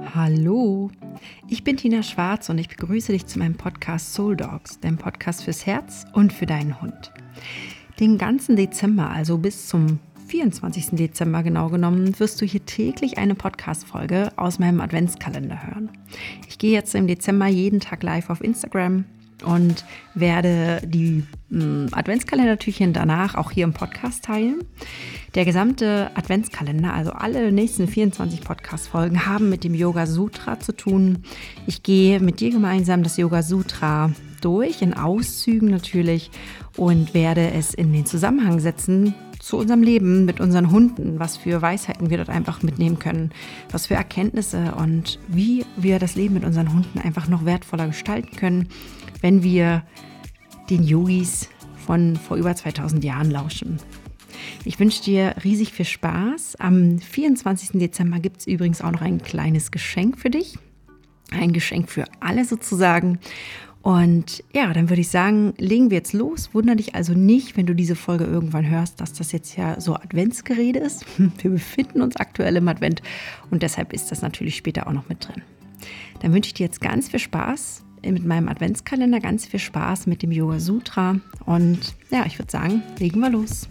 Hallo, ich bin Tina Schwarz und ich begrüße dich zu meinem Podcast Soul Dogs, deinem Podcast fürs Herz und für deinen Hund. Den ganzen Dezember, also bis zum 24. Dezember genau genommen, wirst du hier täglich eine Podcast-Folge aus meinem Adventskalender hören. Ich gehe jetzt im Dezember jeden Tag live auf Instagram und werde die Adventskalendertürchen danach auch hier im Podcast teilen. Der gesamte Adventskalender, also alle nächsten 24 Podcast-Folgen, haben mit dem Yoga Sutra zu tun. Ich gehe mit dir gemeinsam das Yoga Sutra durch, in Auszügen natürlich, und werde es in den Zusammenhang setzen zu unserem Leben mit unseren Hunden, was für Weisheiten wir dort einfach mitnehmen können, was für Erkenntnisse und wie wir das Leben mit unseren Hunden einfach noch wertvoller gestalten können, wenn wir den Yogis von vor über 2000 Jahren lauschen. Ich wünsche dir riesig viel Spaß. Am 24. Dezember gibt es übrigens auch noch ein kleines Geschenk für dich. Ein Geschenk für alle sozusagen. Und ja, dann würde ich sagen, legen wir jetzt los. Wundere dich also nicht, wenn du diese Folge irgendwann hörst, dass das jetzt ja so Adventsgerede ist. Wir befinden uns aktuell im Advent und deshalb ist das natürlich später auch noch mit drin. Dann wünsche ich dir jetzt ganz viel Spaß mit meinem Adventskalender, ganz viel Spaß mit dem Yoga Sutra und ja, ich würde sagen, legen wir los.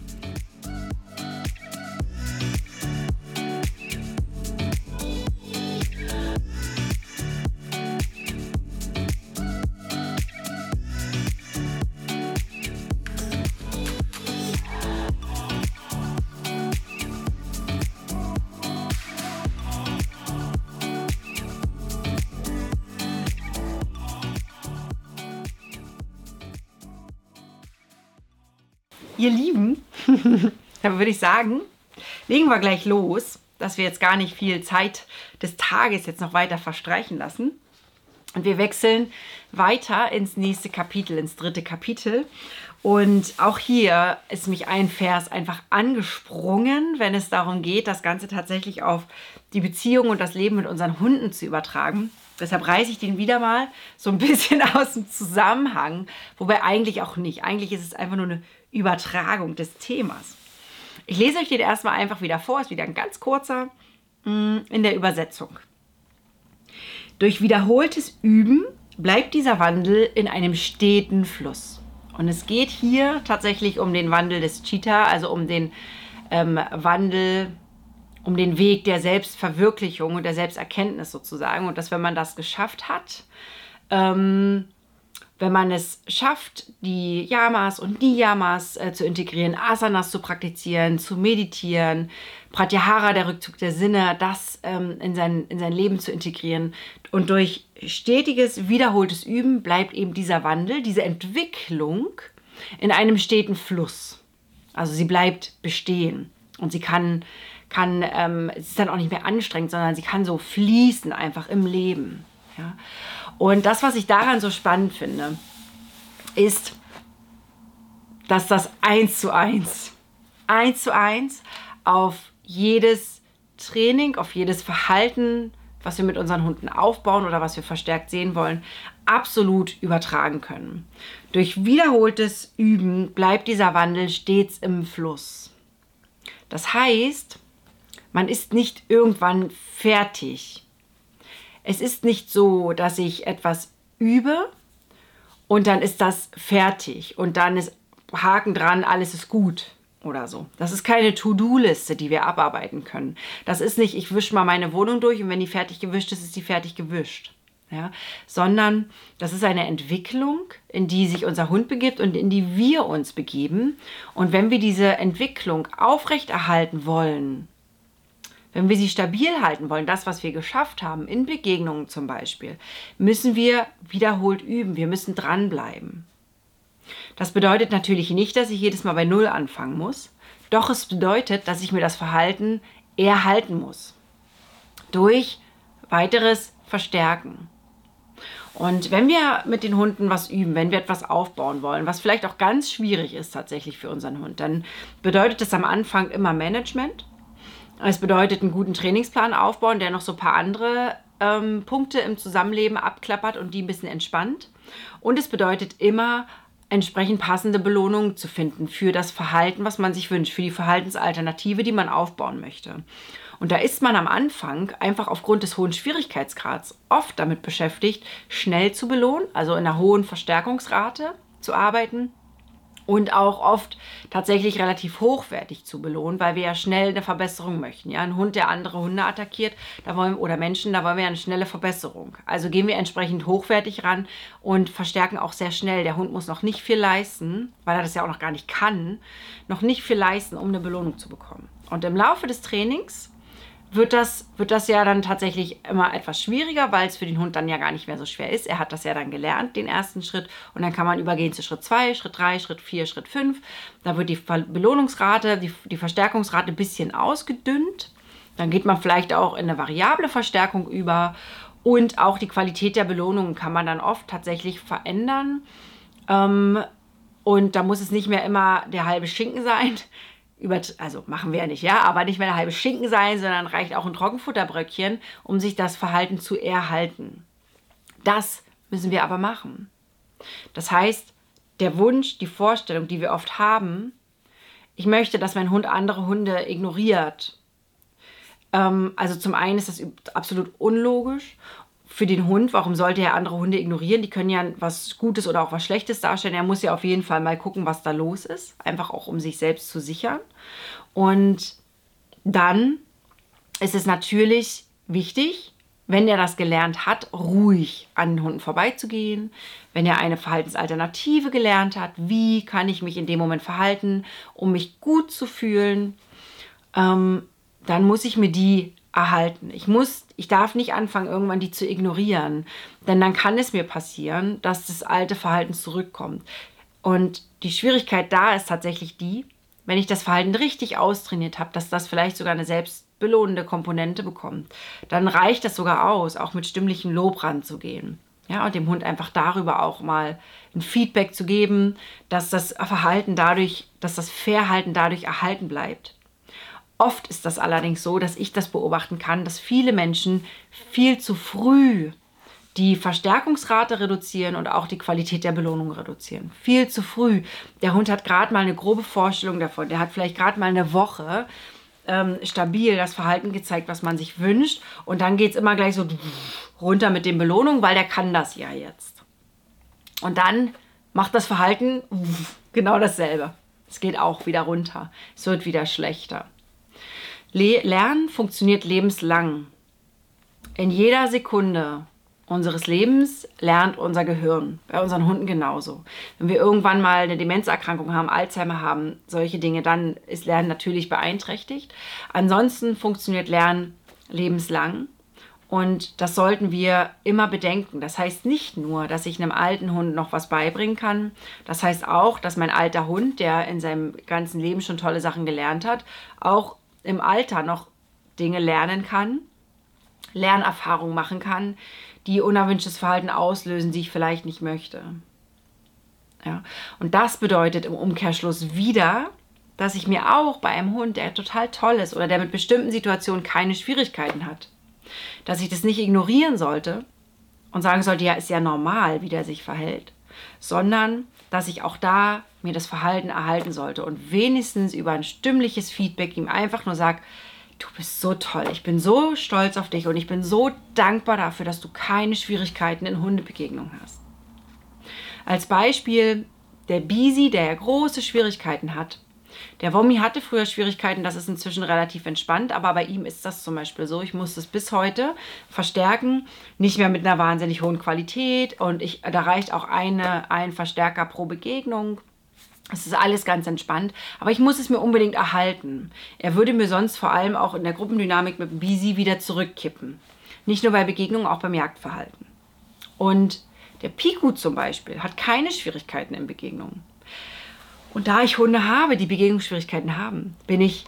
Ihr Lieben, dann würde ich sagen, legen wir gleich los, dass wir jetzt gar nicht viel Zeit des Tages jetzt noch weiter verstreichen lassen. Und wir wechseln weiter ins nächste Kapitel, ins 3. Kapitel. Und auch hier ist mich ein Vers einfach angesprungen, wenn es darum geht, das Ganze tatsächlich auf die Beziehung und das Leben mit unseren Hunden zu übertragen. Deshalb reiße ich den wieder mal so ein bisschen aus dem Zusammenhang, wobei eigentlich auch nicht. Eigentlich ist es einfach nur eine Übertragung des Themas. Ich lese euch den erstmal einfach wieder vor, ist wieder ein ganz kurzer in der Übersetzung. Durch wiederholtes Üben bleibt dieser Wandel in einem steten Fluss. Und es geht hier tatsächlich um den Wandel des Chitta, also um den Wandel, um den Weg der Selbstverwirklichung und der Selbsterkenntnis sozusagen. Und dass, wenn man das geschafft hat, wenn man es schafft, die Yamas und Niyamas zu integrieren, Asanas zu praktizieren, zu meditieren, Pratyahara, der Rückzug der Sinne, das in sein Leben zu integrieren. Und durch stetiges, wiederholtes Üben bleibt eben dieser Wandel, diese Entwicklung in einem steten Fluss. Also sie bleibt bestehen und sie es ist dann auch nicht mehr anstrengend, sondern sie kann so fließen einfach im Leben. Ja? Und das, was ich daran so spannend finde, ist, dass das 1:1 auf jedes Training, auf jedes Verhalten, was wir mit unseren Hunden aufbauen oder was wir verstärkt sehen wollen, absolut übertragen können. Durch wiederholtes Üben bleibt dieser Wandel stets im Fluss. Das heißt, man ist nicht irgendwann fertig. Es ist nicht so, dass ich etwas übe und dann ist das fertig und dann ist Haken dran, alles ist gut oder so. Das ist keine To-Do-Liste, die wir abarbeiten können. Das ist nicht, ich wische mal meine Wohnung durch und wenn die fertig gewischt ist, ist die fertig gewischt. Ja? Sondern das ist eine Entwicklung, in die sich unser Hund begibt und in die wir uns begeben. Und wenn wir diese Entwicklung aufrechterhalten wollen, wenn wir sie stabil halten wollen, das, was wir geschafft haben, in Begegnungen zum Beispiel, müssen wir wiederholt üben. Wir müssen dranbleiben. Das bedeutet natürlich nicht, dass ich jedes Mal bei Null anfangen muss. Doch es bedeutet, dass ich mir das Verhalten erhalten muss. Durch weiteres Verstärken. Und wenn wir mit den Hunden was üben, wenn wir etwas aufbauen wollen, was vielleicht auch ganz schwierig ist tatsächlich für unseren Hund, dann bedeutet es am Anfang immer Management. Es bedeutet einen guten Trainingsplan aufbauen, der noch so ein paar andere Punkte im Zusammenleben abklappert und die ein bisschen entspannt. Und es bedeutet immer entsprechend passende Belohnungen zu finden für das Verhalten, was man sich wünscht, für die Verhaltensalternative, die man aufbauen möchte. Und da ist man am Anfang einfach aufgrund des hohen Schwierigkeitsgrads oft damit beschäftigt, schnell zu belohnen, also in einer hohen Verstärkungsrate zu arbeiten und auch oft tatsächlich relativ hochwertig zu belohnen, weil wir ja schnell eine Verbesserung möchten. Ja? Ein Hund, der andere Hunde attackiert, oder Menschen, da wollen wir eine schnelle Verbesserung. Also gehen wir entsprechend hochwertig ran und verstärken auch sehr schnell. Der Hund muss noch nicht viel leisten, weil er das ja auch noch gar nicht kann, noch nicht viel leisten, um eine Belohnung zu bekommen. Und im Laufe des Trainings wird das ja dann tatsächlich immer etwas schwieriger, weil es für den Hund dann ja gar nicht mehr so schwer ist. Er hat das ja dann gelernt, den ersten Schritt. Und dann kann man übergehen zu Schritt 2, Schritt 3, Schritt 4, Schritt 5. Da wird die Belohnungsrate, die Verstärkungsrate ein bisschen ausgedünnt. Dann geht man vielleicht auch in eine variable Verstärkung über. Und auch die Qualität der Belohnungen kann man dann oft tatsächlich verändern. Und da muss es nicht mehr immer der halbe Schinken sein. Also machen wir ja nicht, ja, aber nicht mehr eine halbe Schinken sein, sondern reicht auch ein Trockenfutterbröckchen, um sich das Verhalten zu erhalten. Das müssen wir aber machen. Das heißt, der Wunsch, die Vorstellung, die wir oft haben, ich möchte, dass mein Hund andere Hunde ignoriert. Also zum einen ist das absolut unlogisch. Für den Hund, warum sollte er andere Hunde ignorieren? Die können ja was Gutes oder auch was Schlechtes darstellen. Er muss ja auf jeden Fall mal gucken, was da los ist. Einfach auch, um sich selbst zu sichern. Und dann ist es natürlich wichtig, wenn er das gelernt hat, ruhig an den Hunden vorbeizugehen. Wenn er eine Verhaltensalternative gelernt hat, wie kann ich mich in dem Moment verhalten, um mich gut zu fühlen, dann muss ich mir die erhalten. Ich darf nicht anfangen, irgendwann die zu ignorieren, denn dann kann es mir passieren, dass das alte Verhalten zurückkommt. Und die Schwierigkeit da ist tatsächlich die, wenn ich das Verhalten richtig austrainiert habe, dass das vielleicht sogar eine selbstbelohnende Komponente bekommt, dann reicht das sogar aus, auch mit stimmlichem Lob ranzugehen. Ja, und dem Hund einfach darüber auch mal ein Feedback zu geben, dass das Verhalten dadurch, dass das Verhalten dadurch erhalten bleibt. Oft ist das allerdings so, dass ich das beobachten kann, dass viele Menschen viel zu früh die Verstärkungsrate reduzieren und auch die Qualität der Belohnung reduzieren. Viel zu früh. Der Hund hat gerade mal eine grobe Vorstellung davon. Der hat vielleicht gerade mal eine Woche stabil das Verhalten gezeigt, was man sich wünscht. Und dann geht es immer gleich so runter mit den Belohnungen, weil der kann das ja jetzt. Und dann macht das Verhalten genau dasselbe. Es geht auch wieder runter. Es wird wieder schlechter. Lernen funktioniert lebenslang. In jeder Sekunde unseres Lebens lernt unser Gehirn, bei unseren Hunden genauso. Wenn wir irgendwann mal eine Demenzerkrankung haben, Alzheimer haben, solche Dinge, dann ist Lernen natürlich beeinträchtigt. Ansonsten funktioniert Lernen lebenslang und das sollten wir immer bedenken. Das heißt nicht nur, dass ich einem alten Hund noch was beibringen kann, das heißt auch, dass mein alter Hund, der in seinem ganzen Leben schon tolle Sachen gelernt hat, auch im Alter noch Dinge lernen kann, Lernerfahrungen machen kann, die unerwünschtes Verhalten auslösen, die ich vielleicht nicht möchte. Ja. Und das bedeutet im Umkehrschluss wieder, dass ich mir auch bei einem Hund, der total toll ist oder der mit bestimmten Situationen keine Schwierigkeiten hat, dass ich das nicht ignorieren sollte und sagen sollte, ja, ist ja normal, wie der sich verhält, sondern dass ich auch da mir das Verhalten erhalten sollte und wenigstens über ein stimmliches Feedback ihm einfach nur sage, du bist so toll, ich bin so stolz auf dich und ich bin so dankbar dafür, dass du keine Schwierigkeiten in Hundebegegnungen hast. Als Beispiel der Bisi, der ja große Schwierigkeiten hat. Der Wommi hatte früher Schwierigkeiten, das ist inzwischen relativ entspannt, aber bei ihm ist das zum Beispiel so. Ich muss das bis heute verstärken, nicht mehr mit einer wahnsinnig hohen Qualität und da reicht auch ein Verstärker pro Begegnung. Es ist alles ganz entspannt, aber ich muss es mir unbedingt erhalten. Er würde mir sonst vor allem auch in der Gruppendynamik mit dem Bisi wieder zurückkippen. Nicht nur bei Begegnungen, auch beim Jagdverhalten. Und der Piku zum Beispiel hat keine Schwierigkeiten in Begegnungen. Und da ich Hunde habe, die Begegnungsschwierigkeiten haben, bin ich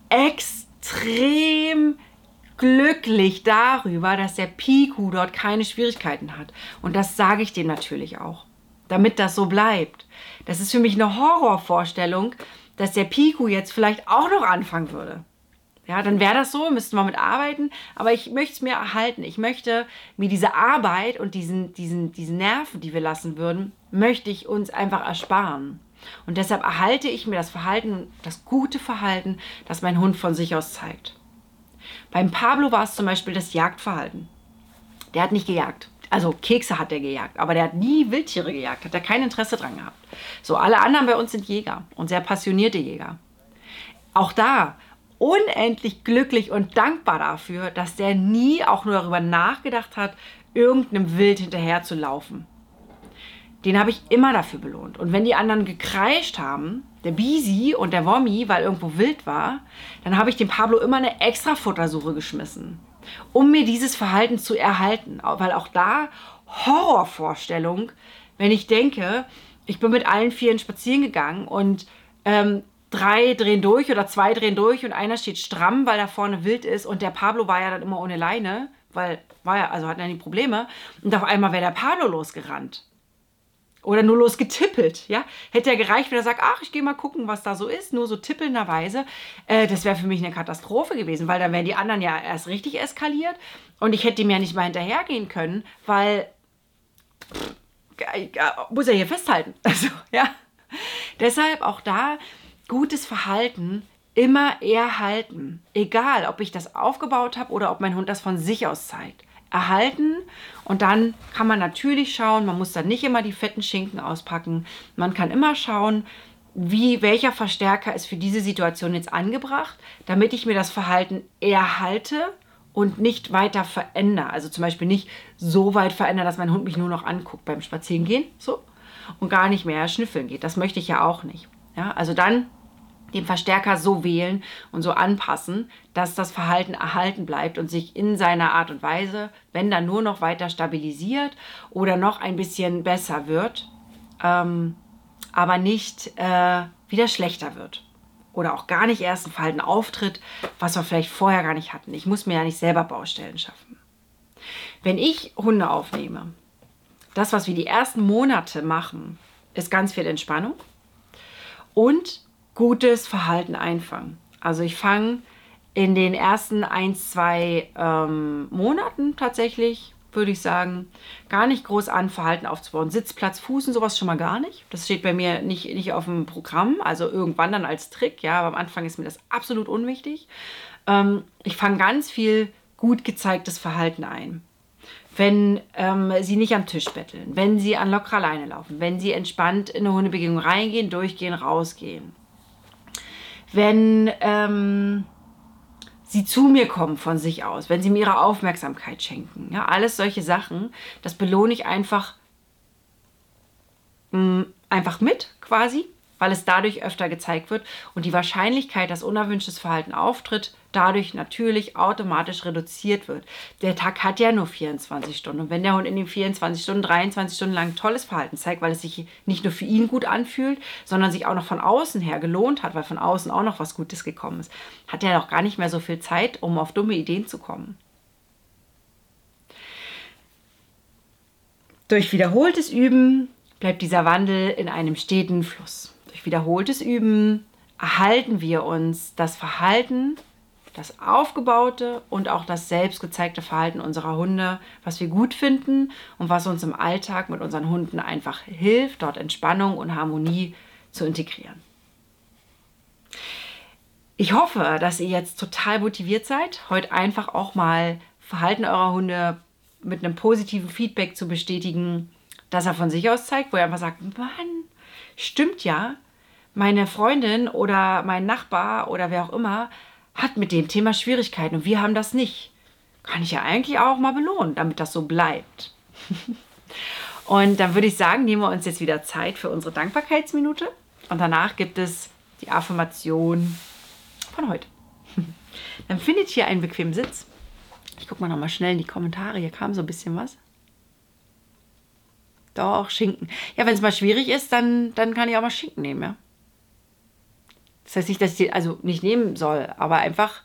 extrem glücklich darüber, dass der Piku dort keine Schwierigkeiten hat. Und das sage ich dem natürlich auch, damit das so bleibt. Das ist für mich eine Horrorvorstellung, dass der Piku jetzt vielleicht auch noch anfangen würde. Ja, dann wäre das so, müssten wir mit arbeiten, aber ich möchte es mir erhalten. Ich möchte mir diese Arbeit und diesen Nerven, die wir lassen würden, möchte ich uns einfach ersparen. Und deshalb erhalte ich mir das Verhalten, das gute Verhalten, das mein Hund von sich aus zeigt. Beim Pablo war es zum Beispiel das Jagdverhalten. Der hat nicht gejagt. Also Kekse hat er gejagt, aber der hat nie Wildtiere gejagt, hat er kein Interesse dran gehabt. So, alle anderen bei uns sind Jäger und sehr passionierte Jäger. Auch da unendlich glücklich und dankbar dafür, dass der nie auch nur darüber nachgedacht hat, irgendeinem Wild hinterher zu laufen. Den habe ich immer dafür belohnt. Und wenn die anderen gekreischt haben, der Bisi und der Wommi, weil irgendwo wild war, dann habe ich dem Pablo immer eine extra Futtersuche geschmissen, um mir dieses Verhalten zu erhalten. Weil auch da Horrorvorstellung, wenn ich denke, ich bin mit allen Vieren spazieren gegangen und 3 drehen durch oder 2 drehen durch und einer steht stramm, weil da vorne wild ist und der Pablo war ja dann immer ohne Leine, weil hat er nie Probleme und auf einmal wäre der Pablo losgerannt. Oder nur losgetippelt, ja. Hätte er gereicht, wenn er sagt, ach, ich gehe mal gucken, was da so ist, nur so tippelnderweise. Das wäre für mich eine Katastrophe gewesen, weil dann wären die anderen ja erst richtig eskaliert und ich hätte ihm ja nicht mal hinterhergehen können, weil muss er hier festhalten. Also, ja. Deshalb auch da gutes Verhalten immer erhalten. Egal, ob ich das aufgebaut habe oder ob mein Hund das von sich aus zeigt. Erhalten und dann kann man natürlich schauen, man muss dann nicht immer die fetten Schinken auspacken. Man kann immer schauen, welcher Verstärker ist für diese Situation jetzt angebracht, damit ich mir das Verhalten erhalte und nicht weiter verändere. Also zum Beispiel nicht so weit verändere, dass mein Hund mich nur noch anguckt beim Spazierengehen so, und gar nicht mehr schnüffeln geht. Das möchte ich ja auch nicht. Ja, also dann den Verstärker so wählen und so anpassen, dass das Verhalten erhalten bleibt und sich in seiner Art und Weise, wenn dann nur noch weiter stabilisiert oder noch ein bisschen besser wird, aber nicht wieder schlechter wird. Oder auch gar nicht erst ein Verhalten auftritt, was wir vielleicht vorher gar nicht hatten. Ich muss mir ja nicht selber Baustellen schaffen. Wenn ich Hunde aufnehme, das, was wir die ersten Monate machen, ist ganz viel Entspannung und gutes Verhalten einfangen. Also ich fange in den ersten 1, 2 Monaten tatsächlich, würde ich sagen, gar nicht groß an, Verhalten aufzubauen. Sitzplatz, Fußen, sowas schon mal gar nicht. Das steht bei mir nicht auf dem Programm, also irgendwann dann als Trick, ja, aber am Anfang ist mir das absolut unwichtig. Ich fange ganz viel gut gezeigtes Verhalten ein. Wenn sie nicht am Tisch betteln, wenn sie an lockerer Leine laufen, wenn sie entspannt in eine Hundebegegnung reingehen, durchgehen, rausgehen. Wenn sie zu mir kommen von sich aus, wenn sie mir ihre Aufmerksamkeit schenken. Ja, alles solche Sachen, das belohne ich einfach mit quasi, weil es dadurch öfter gezeigt wird und die Wahrscheinlichkeit, dass unerwünschtes Verhalten auftritt, dadurch natürlich automatisch reduziert wird. Der Tag hat ja nur 24 Stunden und wenn der Hund in den 24 Stunden, 23 Stunden lang tolles Verhalten zeigt, weil es sich nicht nur für ihn gut anfühlt, sondern sich auch noch von außen her gelohnt hat, weil von außen auch noch was Gutes gekommen ist, hat er doch gar nicht mehr so viel Zeit, um auf dumme Ideen zu kommen. Durch wiederholtes Üben bleibt dieser Wandel in einem steten Fluss. Durch wiederholtes Üben erhalten wir uns das Verhalten, das aufgebaute und auch das selbst gezeigte Verhalten unserer Hunde, was wir gut finden und was uns im Alltag mit unseren Hunden einfach hilft, dort Entspannung und Harmonie zu integrieren. Ich hoffe, dass ihr jetzt total motiviert seid, heute einfach auch mal Verhalten eurer Hunde mit einem positiven Feedback zu bestätigen, dass er von sich aus zeigt, wo er einfach sagt, Mann, stimmt ja, meine Freundin oder mein Nachbar oder wer auch immer hat mit dem Thema Schwierigkeiten und wir haben das nicht. Kann ich ja eigentlich auch mal belohnen, damit das so bleibt. Und dann würde ich sagen, nehmen wir uns jetzt wieder Zeit für unsere Dankbarkeitsminute und danach gibt es die Affirmation von heute. Dann findet ihr einen bequemen Sitz. Ich gucke mal noch mal schnell in die Kommentare, hier kam so ein bisschen was. Doch, Schinken. Ja, wenn es mal schwierig ist, dann kann ich auch mal Schinken nehmen, ja. Das heißt nicht, dass ich die also nicht nehmen soll, aber einfach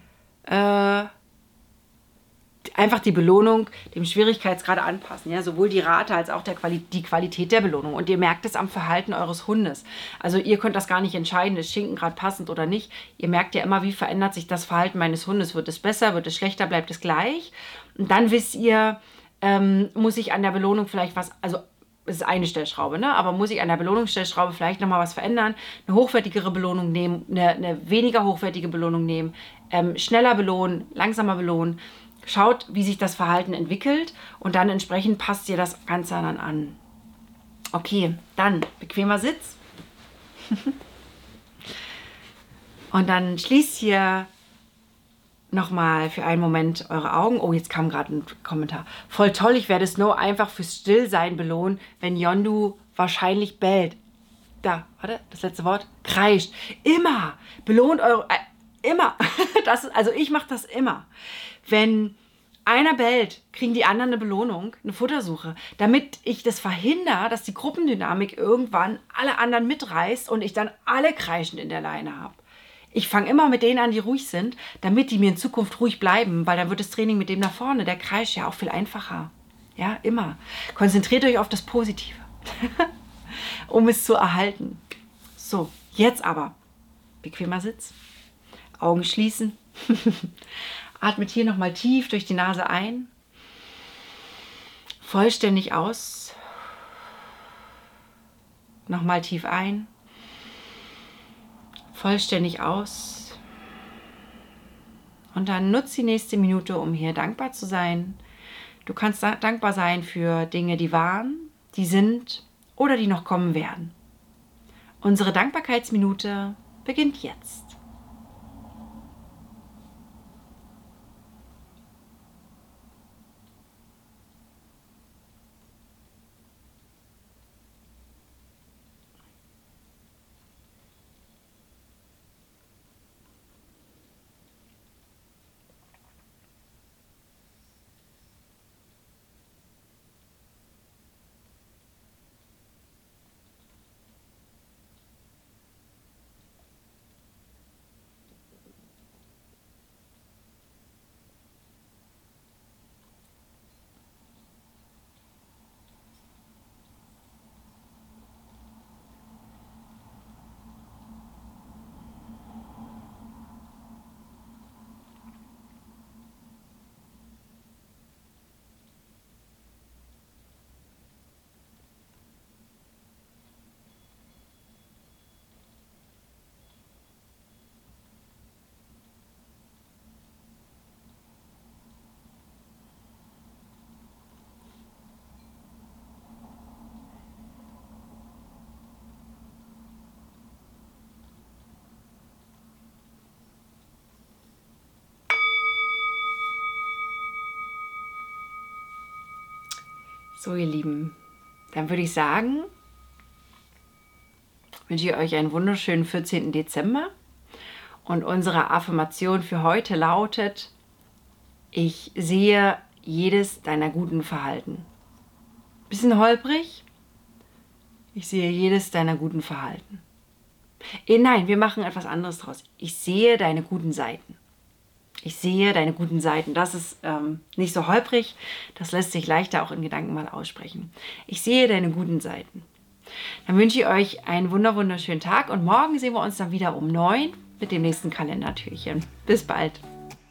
die Belohnung dem Schwierigkeitsgrad anpassen. Ja? Sowohl die Rate als auch die Qualität der Belohnung. Und ihr merkt es am Verhalten eures Hundes. Also ihr könnt das gar nicht entscheiden, ist Schinken gerade passend oder nicht. Ihr merkt ja immer, wie verändert sich das Verhalten meines Hundes. Wird es besser, wird es schlechter, bleibt es gleich? Und dann wisst ihr, muss ich an der Belohnung vielleicht was, also das ist eine Stellschraube, ne? Aber muss ich an der Belohnungsstellschraube vielleicht nochmal was verändern, eine hochwertigere Belohnung nehmen, eine weniger hochwertige Belohnung nehmen, schneller belohnen, langsamer belohnen. Schaut, wie sich das Verhalten entwickelt und dann entsprechend passt ihr das Ganze dann an. Okay, dann bequemer Sitz. Und dann schließt hier nochmal für einen Moment eure Augen. Oh, jetzt kam gerade ein Kommentar. Voll toll, ich werde Snow einfach fürs Stillsein belohnen, wenn Yondu wahrscheinlich bellt. Da, warte, das letzte Wort. Kreischt. Immer. Belohnt eure... immer. Also ich mache das immer. Wenn einer bellt, kriegen die anderen eine Belohnung, eine Futtersuche, damit ich das verhindere, dass die Gruppendynamik irgendwann alle anderen mitreißt und ich dann alle kreischend in der Leine habe. Ich fange immer mit denen an, die ruhig sind, damit die mir in Zukunft ruhig bleiben, weil dann wird das Training mit dem nach vorne, der kreischt ja auch viel einfacher. Ja, immer. Konzentriert euch auf das Positive, um es zu erhalten. So, jetzt aber. Bequemer Sitz. Augen schließen. Atmet hier nochmal tief durch die Nase ein. Vollständig aus. Nochmal tief ein. Vollständig aus. Und dann nutzt die nächste Minute, um hier dankbar zu sein. Du kannst dankbar sein für Dinge, die waren, die sind oder die noch kommen werden. Unsere Dankbarkeitsminute beginnt jetzt. So, ihr Lieben, dann würde ich sagen, wünsche ich euch einen wunderschönen 14. Dezember. Und unsere Affirmation für heute lautet: Ich sehe jedes deiner guten Verhalten. Bisschen holprig? Ich sehe jedes deiner guten Verhalten. Nein, wir machen etwas anderes draus. Ich sehe deine guten Seiten. Ich sehe deine guten Seiten. Das ist nicht so holprig. Das lässt sich leichter auch in Gedanken mal aussprechen. Ich sehe deine guten Seiten. Dann wünsche ich euch einen wunderschönen Tag und morgen sehen wir uns dann wieder um 9 mit dem nächsten Kalendertürchen. Bis bald.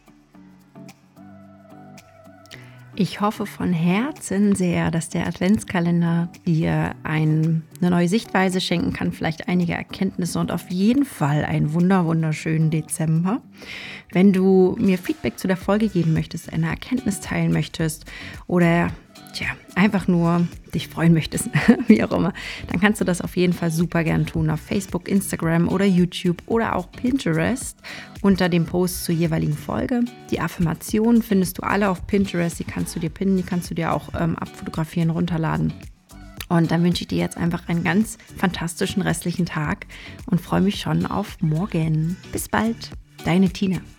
Ich hoffe von Herzen sehr, dass der Adventskalender dir eine neue Sichtweise schenken kann, vielleicht einige Erkenntnisse und auf jeden Fall einen wunderschönen Dezember. Wenn du mir Feedback zu der Folge geben möchtest, eine Erkenntnis teilen möchtest oder einfach nur dich freuen möchtest, wie auch immer, dann kannst du das auf jeden Fall super gern tun auf Facebook, Instagram oder YouTube oder auch Pinterest unter dem Post zur jeweiligen Folge. Die Affirmationen findest du alle auf Pinterest, die kannst du dir pinnen, die kannst du dir auch abfotografieren, runterladen. Und dann wünsche ich dir jetzt einfach einen ganz fantastischen restlichen Tag und freue mich schon auf morgen. Bis bald, deine Tina.